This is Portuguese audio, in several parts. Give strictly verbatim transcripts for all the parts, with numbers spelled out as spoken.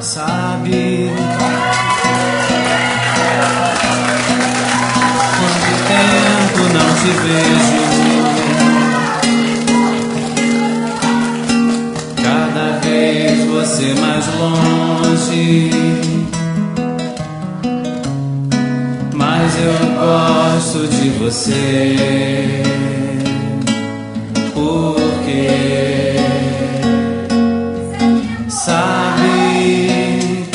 sabe? Quanto tempo não te vejo, cada vez você mais longe, mas eu gosto de você. Porque sabe,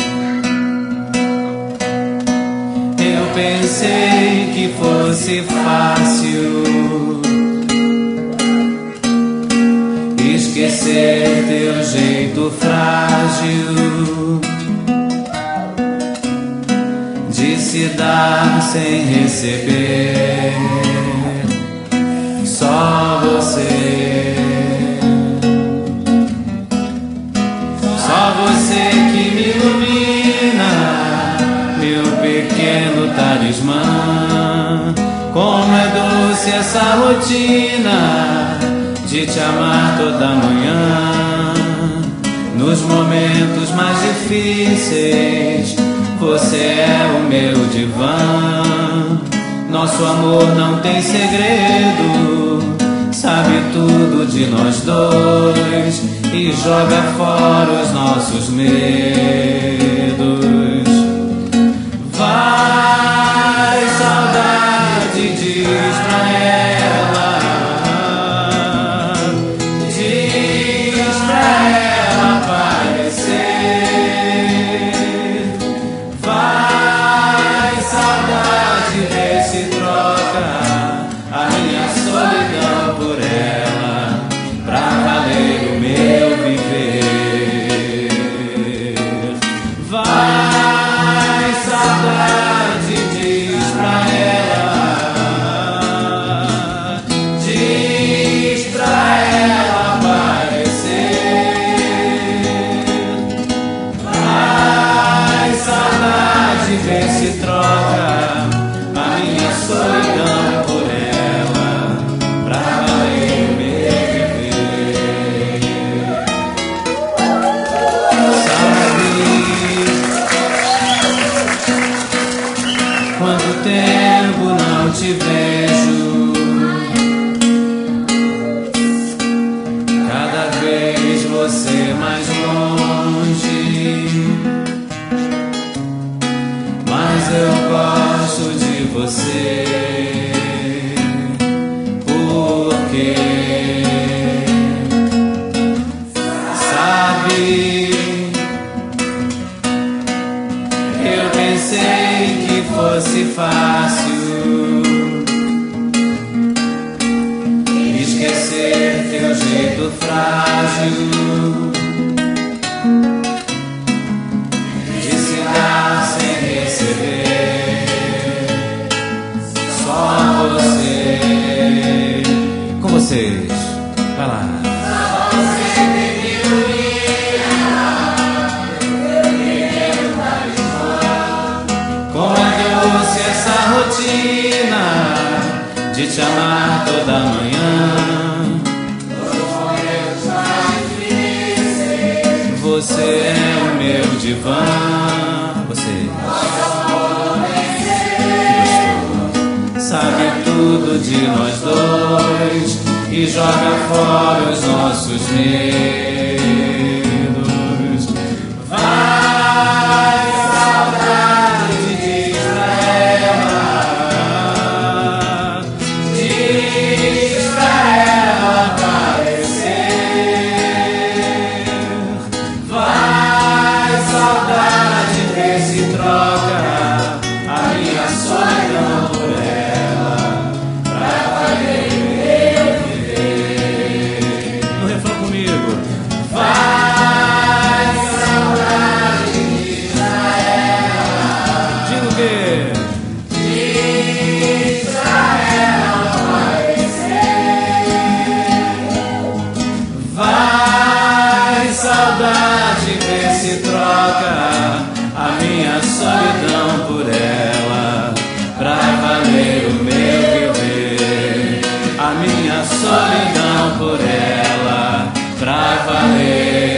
eu pensei que fosse fácil esquecer teu jeito frágil de se dar sem receber. Só você, só você que me ilumina, meu pequeno talismã. Como é doce essa rotina de te amar toda manhã. Nos momentos mais difíceis, você é o meu divã. Nosso amor não tem segredo, sabe tudo de nós dois e joga fora os nossos medos. Vai, saudade, diz pra ela, diz pra ela aparecer. Vai, saudade, vê se troca a minha solidão por ela, pra valer o meu viver. Vai, saudade, diz pra ela, diz pra ela aparecer. Vai, saudade, vê se troca a minha solidão por ela, pra valer o meu viver. Sabe, quanto tempo não te vejo, cada vez você mais longe, mas eu gosto de você. Porque sabe, eu pensei que fosse fácil esquecer teu jeito frágil de se dar sem receber. Só você, com vocês, vai lá. Como é doce essa rotina de te amar toda manhã. Você é o meu divã. Você sabe tudo de nós dois e joga fora os nossos medos. Vai, saudade, diz pra ela, diz pra ela aparecer. Vai, saudade, vê se troca a minha solidão por ela, pra valer o meu viver. No refrão comigo. Vai, saudade, diz pra ela. Diga o quê? Diz pra ela aparecer. Vai, saudade, vê se troca a minha solidão por ela, pra valer o meu viver. A minha solidão por ela, pra valer